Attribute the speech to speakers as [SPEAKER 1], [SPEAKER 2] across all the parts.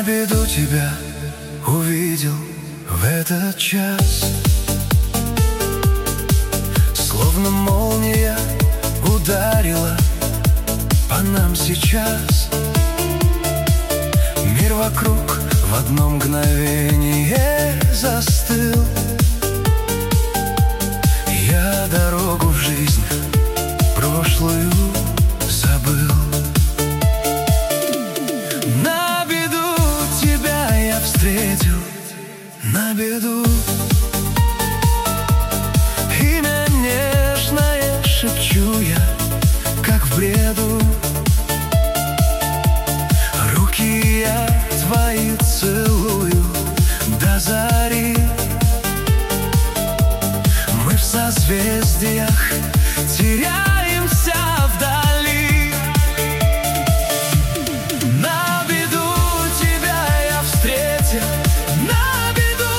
[SPEAKER 1] беду тебя увидел в этот час. Словно молния ударила по нам сейчас. Мир вокруг в одно мгновение застыл. Я дорогу в жизнь прошлую забыл. На беду тебя я встретил, на беду. Имя нежное шепчу я, как в бреду. Руки я твои целую до зари. Мы в созвездиях теряемся вдали. На беду тебя я встретил, на беду.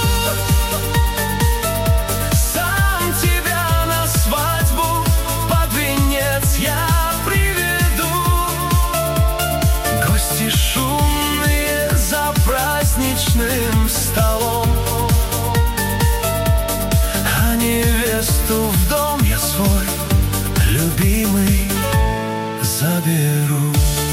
[SPEAKER 1] Сам тебя на свадьбу под венец я приведу. Гости шумные за праздничным столом, а невесту в дом я свой любимый заберу.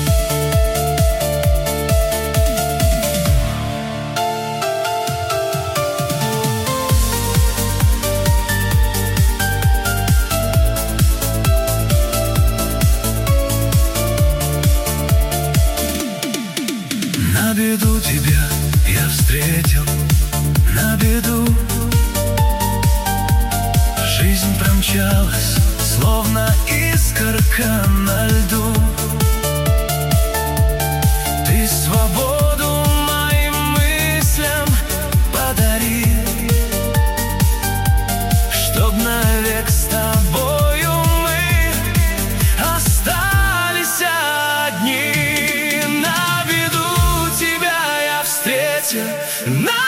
[SPEAKER 1] На беду тебя я встретил, на беду. Жизнь промчалась, словно искорка на льду. Ты свободу моим мыслям подари, чтоб навек с тобою мы остались одни. На беду тебя я встретил,